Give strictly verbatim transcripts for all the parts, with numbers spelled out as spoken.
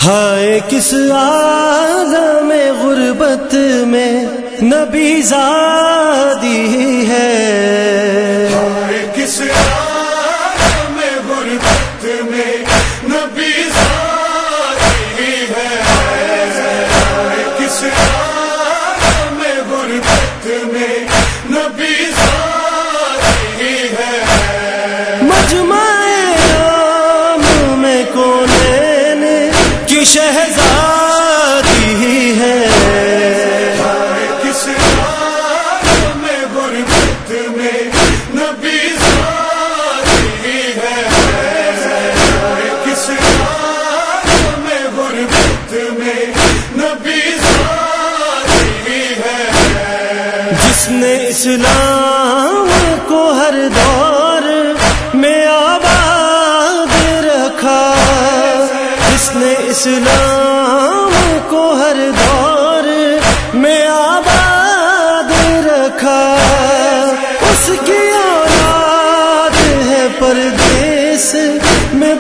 ہائے کس عالم غربت میں نبی زادی ہے، ہائے کس عالم غربت میں نبی زادی ہے، ہائے کس عالم غربت میں نبی زادی ہے، مجمع عام میں کونین کی شہزادی ہے، ہائے کس عالم غربت میں نبی زادی ہے، ہائے کس عالم غربت میں نبی زادی ہے، جس نے اسلام کو ہر دور میں آباد رکھا، جس نے اسلام کو ہر دور میں آباد رکھا، اس کی اولاد ہے پردیس میں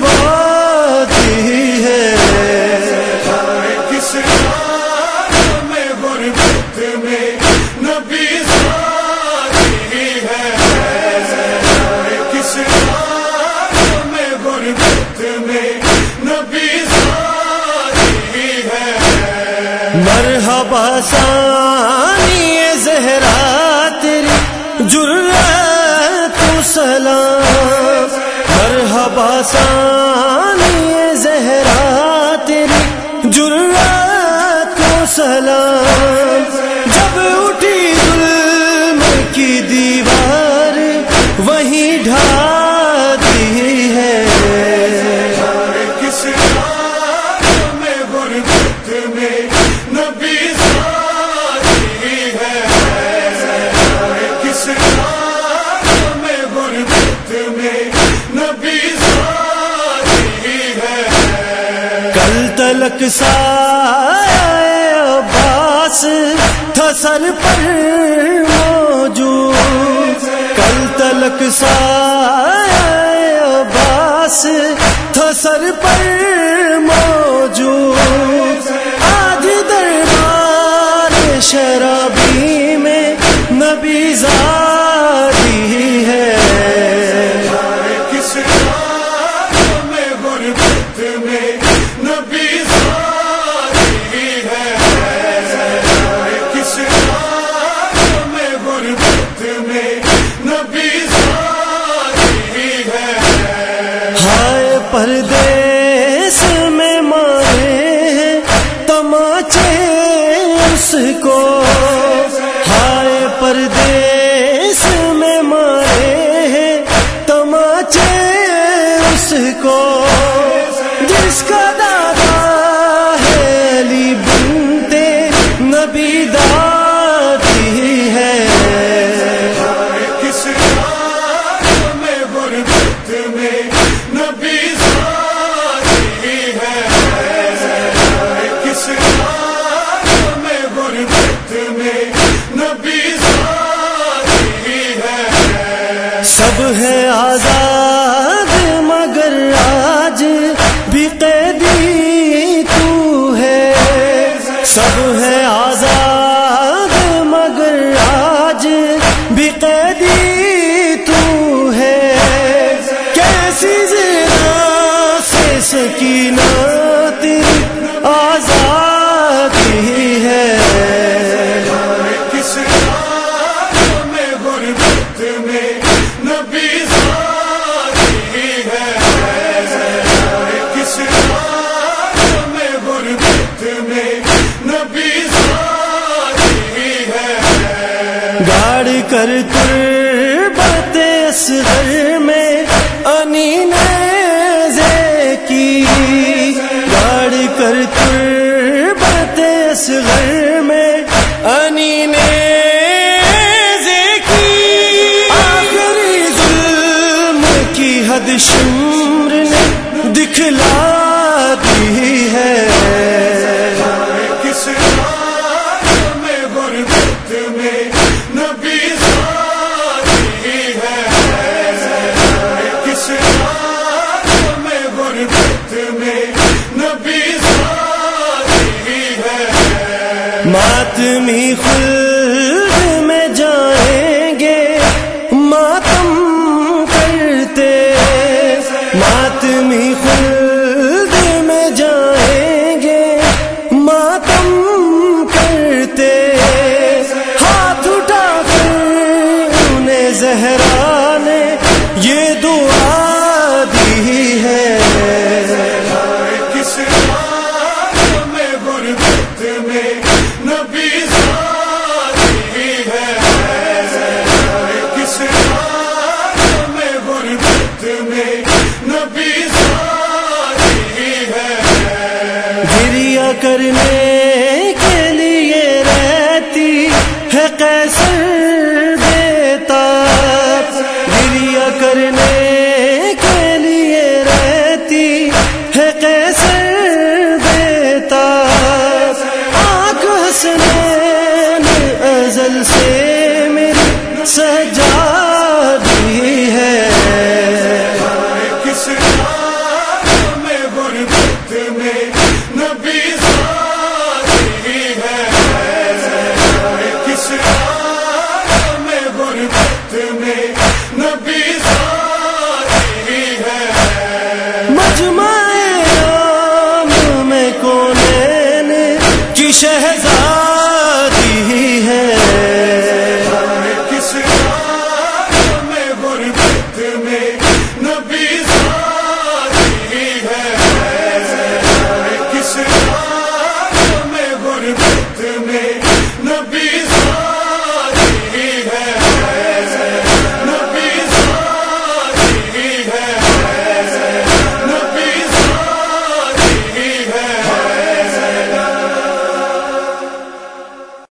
بربادی ہے، ہائے کس عالم غربت میں نبی زادی ہے، ہائے کس عالم غربت میں نبی زادی ہے، مرحبا ثانی زہرا تیری جرأت و سلام، مرحبا ثانی زہرا تیری جرأت و سلام، جب اٹھی ظلم کی دیوار وہیں ڈھا دی ہے، ہائے کس عالم غربت میں نبی زادی ہے، ہائے کس عالم غربت میں نبی زادی ہے، کل تلک سایہ عباس تھا سر پر موجود، کل تلک سایہ عباس تھا سر پر موجود، آج دربار شرابی میں نبی زادی ہے، ہائے کس عالم غربت میں نبی زادی ہے، ہائے کس عالم غربت میں نبی زادی ہے، ہائے پردیس میں مارے ہیں تماچے اس کو، ہائے پردیس میں مارے ہیں تماچے اس کو، جس کا دادا ہے علی بنتے نبی دادی ہے، ہائے کس عالم غربت میں نبی زادی ہے، ہائے کس عالم غربت میں نبی زادی ہے، سب ہے آزاد مگر آج بھی قیدی تو ہے، سب ہے آزاد مگر آج بھی قیدی تو ہے، کیسی زنا سے سکینہ تیری آزادی ہے، ہائے کس عالم غربت میں نبی زادی ہے، ہائے کس عالم غربت میں نبی زادی ہے، گاڑ کر تربت اصغر میں انین زے کی، گاڑ کر تربت اصغر میں انین زے کی، آخری ظلم کی حد شمر نے دکھلا دی ہے، ہائے کس عالم غربت میں نبی زادی ہے، ماتمی خلد میں جائیں گے ماتم کرتے، ماتمی خلد میں جائیں گے ماتم کرتے، ہاتھ اٹھا کر انہیں زہرا نے یہ دعا دی ہے، کس عالم غربت میں نبی ذاتی ہے، کس عالم غربت میں نبی ذاتی ہے، گریا کرنے کے لیے رہتی ہے قیصر بیتاب، گریا کرنے کے لیے رہتی ہے قیصر بیتاب، آنکھ حسنین ازل سے میری سجادی ہے، کس عالم غربت میں نبی ذاتی ہے، کس عالم غربت میں نبی ذاتی ہے، مجمع عام میں کونین کی شہزادی